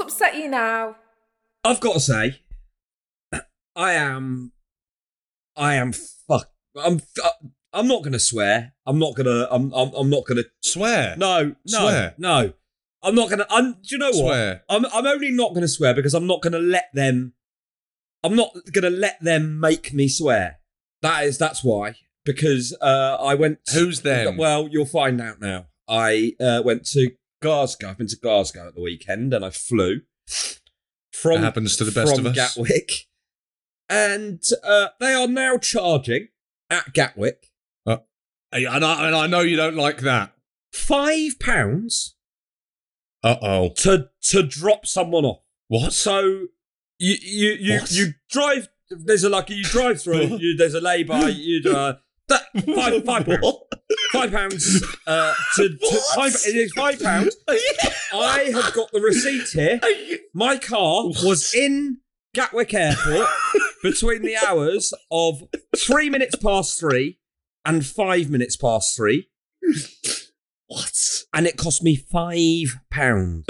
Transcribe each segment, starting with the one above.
upset you now? I've got to say, I am fuck. I'm not going to swear. I'm not going to Swear? No. Swear? No. I'm not going to. Do you know what? Swear. I'm only not going to swear because I'm not going to let them. I'm not going to let them make me swear. That's why. Because I went. Who's them? Well, you'll find out now. I went to Glasgow. I've been to Glasgow at the weekend, and I flew from. It happens to the best of us. Gatwick, and they are now charging at Gatwick. And I know you don't like that. £5 Uh-oh. to drop someone off. What? So you drive. There's you drive through. There's a lay-by. That £5. £5 it is £5. I have got the receipt here. My car was in Gatwick Airport between the hours of 3 minutes past 3 and 5 minutes past 3. What? And it cost me £5.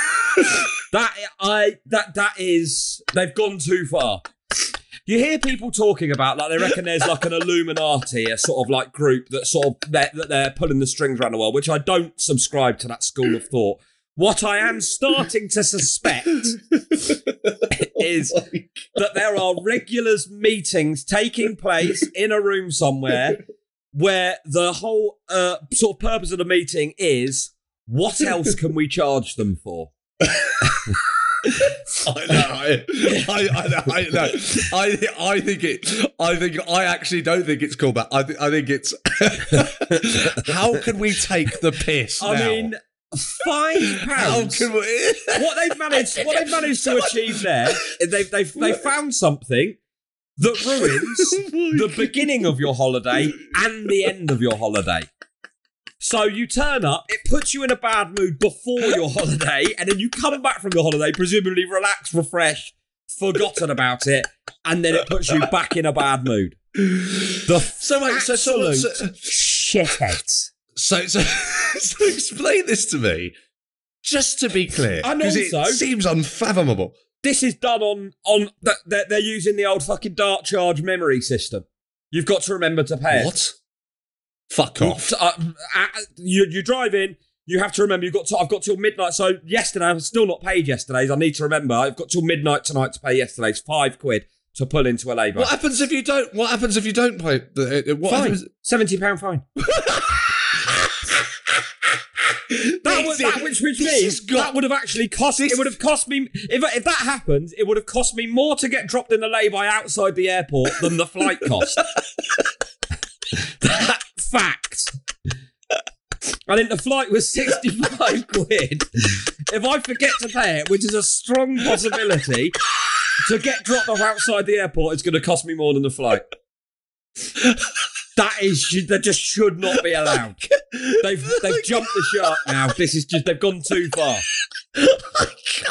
That is, they've gone too far. You hear people talking about, like, they reckon there's like an Illuminati, a sort of like group that sort of that they're pulling the strings around the world, which I don't subscribe to that school of thought. What I am starting to suspect is that there are regulars meetings taking place in a room somewhere where the whole sort of purpose of the meeting is, what else can we charge them for? I actually don't think it's called that. I think it's how can we take the piss now? I mean, £5. How can we? What they've managed to achieve there is they've found something that ruins the beginning of your holiday and the end of your holiday. So you turn up, it puts you in a bad mood before your holiday, and then you come back from your holiday, presumably relaxed, refreshed, forgotten about it, and then it puts you back in a bad mood. So shitheads. So explain this to me, just to be clear, because it seems unfathomable. This is done on they're using the old fucking dart charge memory system. You've got to remember to pay What? Fuck off. You drive in, you have to remember I've got till midnight. So yesterday, I've still not paid yesterday's. I need to remember I've got till midnight tonight to pay yesterday's. £5 to pull into a lay-by. What happens if you don't pay? Fine. £70 fine. Which means that would have actually cost. It would have cost me if that happens. It would have cost me more to get dropped in a lay-by outside the airport than the flight cost. That fact. I think the flight was £65. If I forget to pay it, which is a strong possibility, to get dropped off outside the airport, it's going to cost me more than the flight. That just should not be allowed. They've jumped the shark now. This is just, they've gone too far. I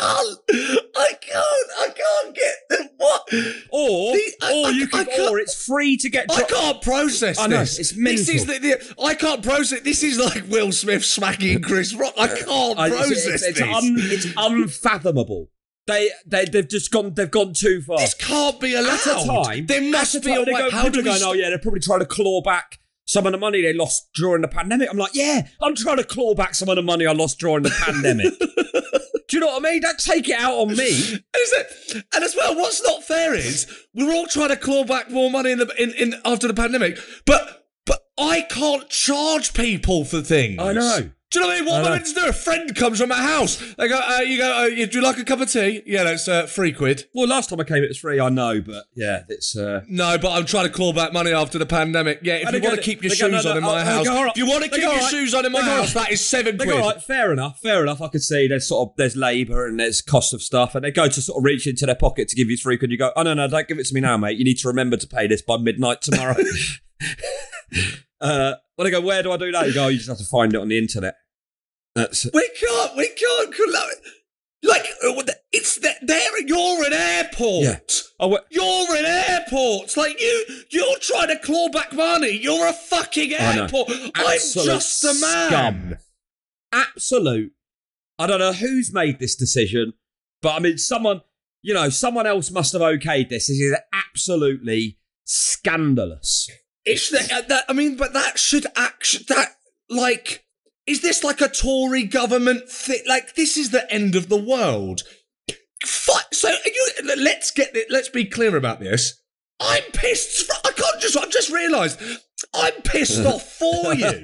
can't get the what? Or it's free to get dropped. I can't process this. I know, it's mental. This is I can't process. This is like Will Smith smacking Chris Rock. I can't process this. It's unfathomable. They've just gone. They've gone too far. This can't be allowed. At a time, there must be a way. How do we? Oh yeah, they're probably trying to claw back some of the money they lost during the pandemic. I'm like, yeah, I'm trying to claw back some of the money I lost during the pandemic. Do you know what I mean? Don't take it out on me. And as well, what's not fair is we're all trying to claw back more money in after the pandemic, but I can't charge people for things. I know. Do you know what I mean? What am I meant to do? A friend comes from my house. They go, do you like a cup of tea? Yeah, that's £3. Well, last time I came, it was free. I know, but yeah, it's. No, but I'm trying to claw back money after the pandemic. Yeah, if you want to keep your shoes on in my house, if you want to keep your shoes on in my house, that is £7. All right, fair enough. I could see there's labour and there's cost of stuff, and they go to sort of reach into their pocket to give you £3. You go, oh no, don't give it to me now, mate. You need to remember to pay this by midnight tomorrow. When I go, where do I do that? You go, you just have to find it on the internet. We can't. Like, it's there. You're an airport. Yeah. You're an airport. Like you're trying to claw back money. You're a fucking airport. I'm just a man. Scum. Absolute. I don't know who's made this decision. But I mean, someone else must have okayed this. This is absolutely scandalous. It's but that should is this like a Tory government thing? Like, this is the end of the world. Let's be clear about this. I'm pissed. I've just realised I'm pissed off for you.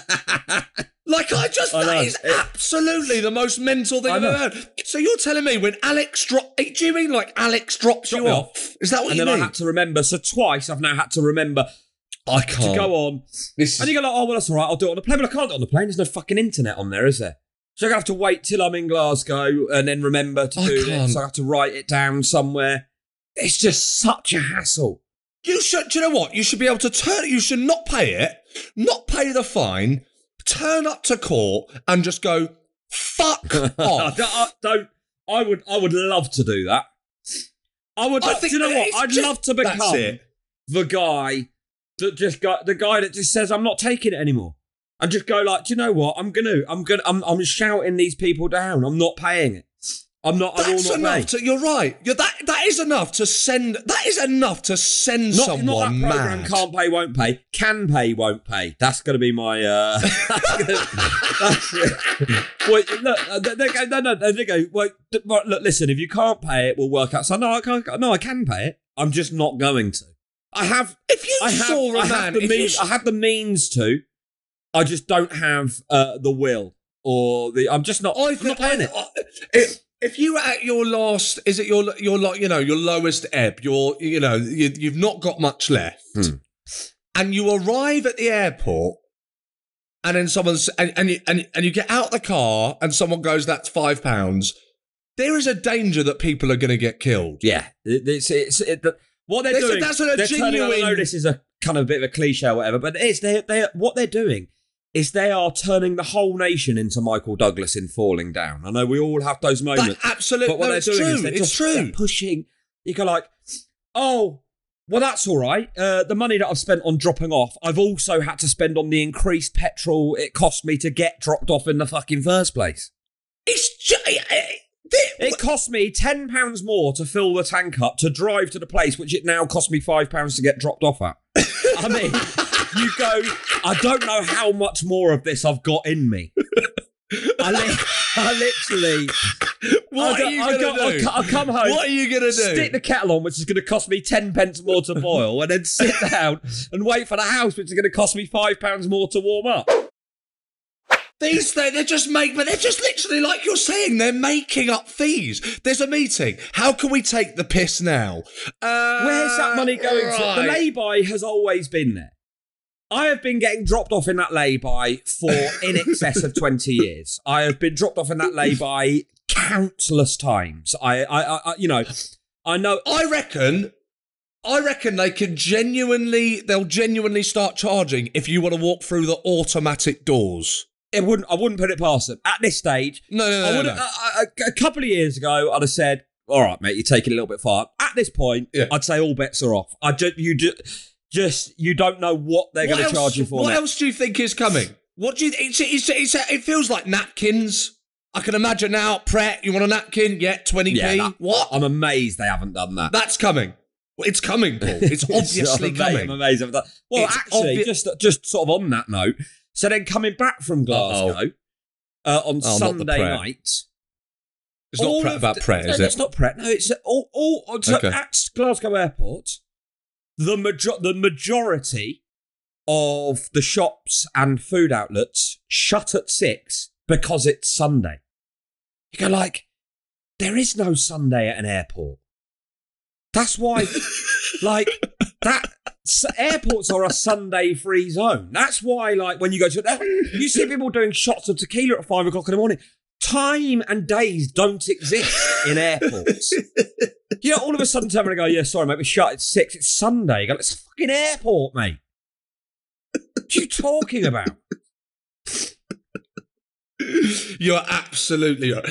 That is absolutely the most mental thing I've ever heard. So you're telling me when Alex do you mean like Alex drops you off? Is that what you mean? And then I had to remember, so twice I've now had to remember I can't. to go on. And you go like, oh, well, that's all right, I'll do it on the plane. But I can't do it on the plane. There's no fucking internet on there, is there? So I'm going to have to wait till I'm in Glasgow and then remember to do it. So I have to write it down somewhere. It's just such a hassle. Do you know what? You should be able to you should not pay it, not pay the fine, turn up to court and just go, fuck off. I would love to do that. Do you know what? I'd love to become the guy that just says, I'm not taking it anymore. And just go like, do you know what? I'm shouting these people down. I'm not paying it. That's enough. You're right. That is enough to send. That is enough to send someone not that program mad. Can't pay, won't pay. Can pay, won't pay. That's going to be my. Wait, look. They go. Wait, look. Listen. If you can't pay it, we'll work out. So no, I can't. No, I can pay it. I'm just not going to. I have the means to. I just don't have the will or the. I'm just not. I'm not paying it. If you were at your last, is it your lowest ebb? You've not got much left, and you arrive at the airport, and then and you get out the car, and someone goes, "That's £5." There is a danger that people are going to get killed. Yeah, what they're doing. I know this is a kind of a bit of a cliche or whatever, but what they're doing is they are turning the whole nation into Michael Douglas in Falling Down. I know we all have those moments. Absolutely, but what they're doing is they're pushing. You go like, oh, well, that's all right. The money that I've spent on dropping off, I've also had to spend on the increased petrol it cost me to get dropped off in the fucking first place. It cost me £10 more to fill the tank up to drive to the place, which it now cost me £5 to get dropped off at. I mean, you go, I don't know how much more of this I've got in me. I literally... What are you going to do? I'll come home. What are you going to do? Stick the kettle on, which is going to cost me 10 pence more to boil, and then sit down and wait for the house, which is going to cost me £5 more to warm up. They're just literally, like you're saying, they're making up fees. There's a meeting. How can we take the piss now? Where's that money going to? The lay-by has always been there. I have been getting dropped off in that lay-by for in excess of 20 years. I have been dropped off in that lay-by countless times. I know. I reckon they'll genuinely start charging if you want to walk through the automatic doors. I wouldn't put it past them. At this stage, No. A couple of years ago, I'd have said, all right, mate, you're taking it a little bit far. At this point, I'd say all bets are off. You don't know what they're going to charge you for. What else do you think is coming? What do you? It feels like napkins. I can imagine now. Pret, you want a napkin? Yeah, 20p. Yeah, what? I'm amazed they haven't done that. That's coming. It's coming, Paul. It's obviously coming. I'm amazed they haven't done. Well, it's actually, just sort of on that note. So then coming back from Glasgow on Sunday night. It's not Pret about Pret, is it? It's not Pret. No, it's at Glasgow Airport. The majority of the shops and food outlets shut at 6 because it's Sunday. You go like, there is no Sunday at an airport. That's why, airports are a Sunday-free zone. That's why, when you go to... You see people doing shots of tequila at 5 o'clock in the morning. Time and days don't exist in airports. All of a sudden, turn around and go, yeah, sorry, mate, we shut at 6. It's Sunday. You go, it's a fucking airport, mate. What are you talking about? You're absolutely right.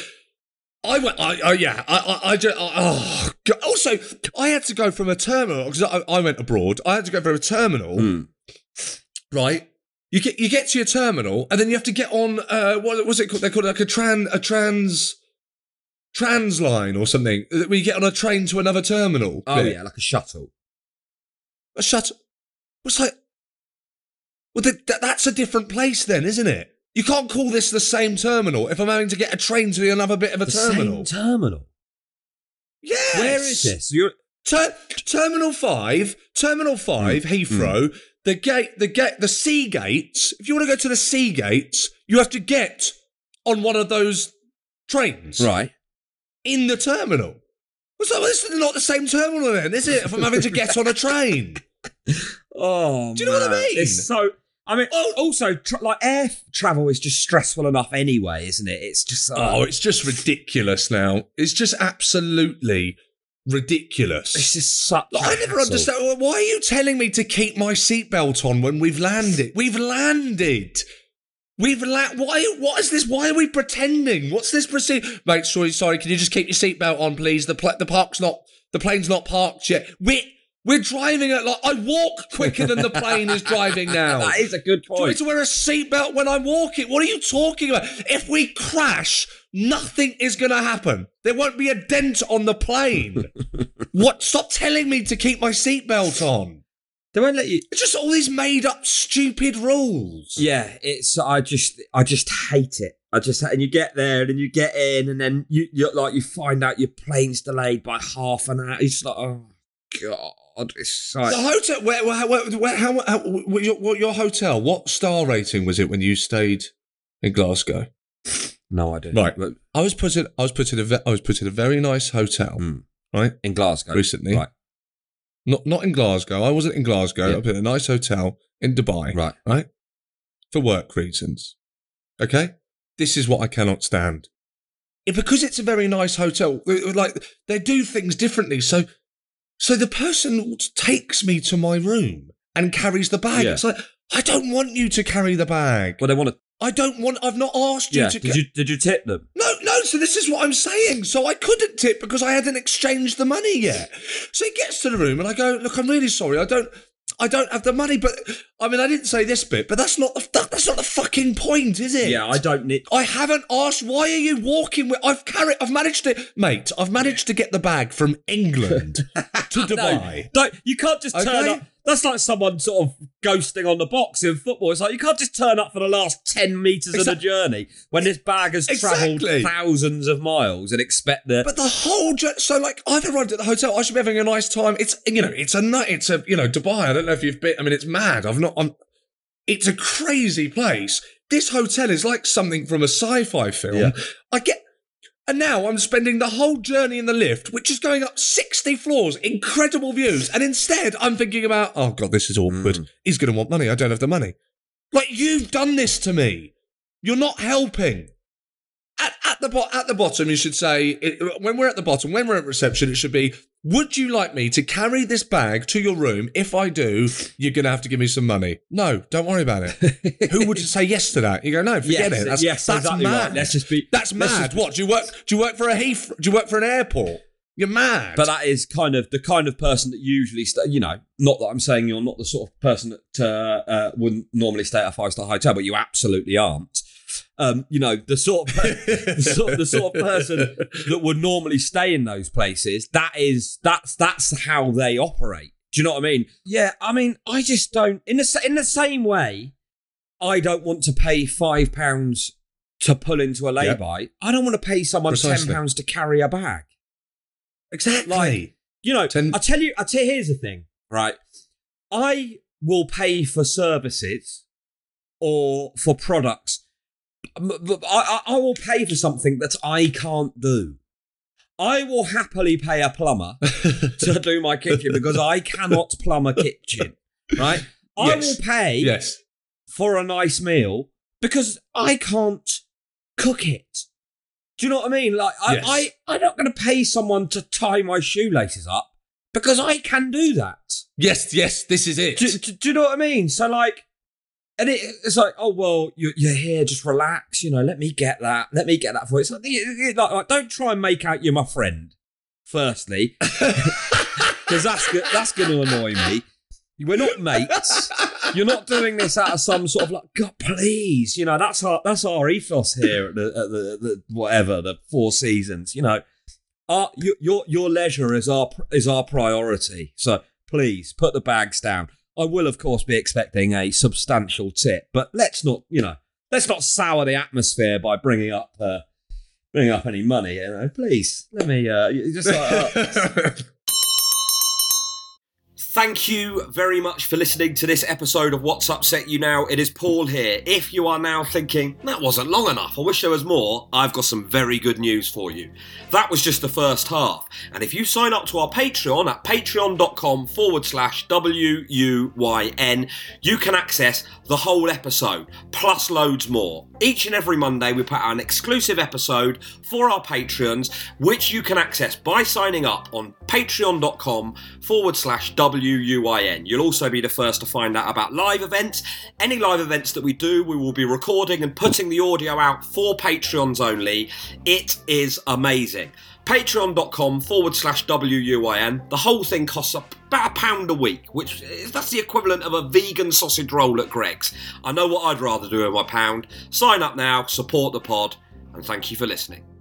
Also, I had to go from a terminal because I went abroad. I had to go from a terminal, right? You get to your terminal, and then you have to get on. What was it called? They call it like a Transline or something, where you get on a train to another terminal. Oh, yeah, like a shuttle. A shuttle. What's like? Well, that's a different place then, isn't it? You can't call this the same terminal if I'm having to get a train to another bit of a terminal. Same terminal? Yes. Where is this? Terminal 5, Heathrow, the sea gates. If you want to go to the sea gates, you have to get on one of those trains. Right. In the terminal. So this is not the same terminal then, is it? If I'm having to get on a train. Oh, do you know what I mean? It's so... I mean, also, like, air travel is just stressful enough anyway, isn't it? It's just... it's just ridiculous now. It's just absolutely ridiculous. It's just such I never understand. Why are you telling me to keep my seatbelt on when we've landed? We've landed. What is this? Why are we pretending? What's this procedure? Mate, sorry, can you just keep your seatbelt on, please? The plane's not parked yet. We're driving at I walk quicker than the plane is driving now. That is a good point. Do I need to wear a seatbelt when I'm walking? What are you talking about? If we crash, nothing is going to happen. There won't be a dent on the plane. What? Stop telling me to keep my seatbelt on. They won't let you. It's just all these made up stupid rules. Yeah, it's. I just hate it. And you get there and then you get in and then you find out your plane's delayed by half an hour. It's like, oh God. It's like... The hotel. Your hotel? What star rating was it when you stayed in Glasgow? No idea. Right. I was put in a very nice hotel. Right in Glasgow recently. Right. Not in Glasgow. I wasn't in Glasgow. Yeah. I was in a nice hotel in Dubai. Right. Right. For work reasons. Okay. This is what I cannot stand. Because it's a very nice hotel. Like they do things differently. So the person takes me to my room and carries the bag. Yeah. It's like, I don't want you to carry the bag. Well, they want to... I've not asked you to... Did you tip them? No, so this is what I'm saying. So I couldn't tip because I hadn't exchanged the money yet. So he gets to the room and I go, look, I'm really sorry. I don't have the money, but... I mean, I didn't say this bit, but that's not the fucking point, is it? Yeah, I don't need... I haven't asked, why are you walking with... I've managed to get the bag from England to Dubai. No, you can't just turn up. That's like someone sort of ghosting on the box in football. It's like you can't just turn up for the last 10 metres of the journey when this bag has travelled thousands of miles and expect the... But the whole... So, like, I've arrived at the hotel. I should be having a nice time. It's Dubai. I don't know if you've been... I mean, it's mad. It's a crazy place. This hotel is like something from a sci-fi film. Yeah. And now I'm spending the whole journey in the lift, which is going up 60 floors, incredible views. And instead, I'm thinking about, oh God, this is awkward. He's going to want money. I don't have the money. Like, you've done this to me. You're not helping. At the bottom, you should say, when we're at reception, it should be, would you like me to carry this bag to your room? If I do, you're going to have to give me some money. No, don't worry about it. Who would say yes to that? You go, no, forget it. That's exactly mad. Right. That's mad. What, do you work for do you work for an airport? You're mad. But that is the kind of person that usually not that I'm saying you're not the sort of person that wouldn't normally stay at a 5-star hotel, but you absolutely aren't. The sort of person that would normally stay in those places. That's how they operate. Do you know what I mean? Yeah, I mean, I just don't. In the same way, I don't want to pay £5 to pull into a lay-by. Yep. I don't want to pay someone £10 to carry a bag. Exactly. Like, I tell you, here's the thing, right? I will pay for services or for products. I will pay for something that I can't do. I will happily pay a plumber to do my kitchen because I cannot plumb a kitchen, right? I will pay for a nice meal because I can't cook it. Do you know what I mean? Like, I'm not going to pay someone to tie my shoelaces up because I can do that. Yes, this is it. Do you know what I mean? So, like, and it's like, oh, well, you're here, just relax, let me get that for you. It's like, don't try and make out you're my friend, firstly, because that's going to annoy me. We're not mates. You're not doing this out of some sort of like, God, please. You know, that's our ethos here at the whatever, the Four Seasons. You know, your leisure is our priority. So please put the bags down. I will, of course, be expecting a substantial tip, but let's not sour the atmosphere by bringing up any money. You know, please let me just. Thank you very much for listening to this episode of What's Upset You Now. It is Paul here. If you are now thinking, that wasn't long enough, I wish there was more, I've got some very good news for you. That was just the first half. And if you sign up to our Patreon at patreon.com/WUYN, you can access the whole episode, plus loads more. Each and every Monday, we put out an exclusive episode for our Patreons, which you can access by signing up on patreon.com/WUYN. You'll also be the first to find out about live events. Any live events that we do, we will be recording and putting the audio out for Patreons only. It is amazing. Patreon.com/WUYN. The whole thing costs about £1 a week, that's the equivalent of a vegan sausage roll at Greggs. I know what I'd rather do with my £1. Sign up now, support the pod, and thank you for listening.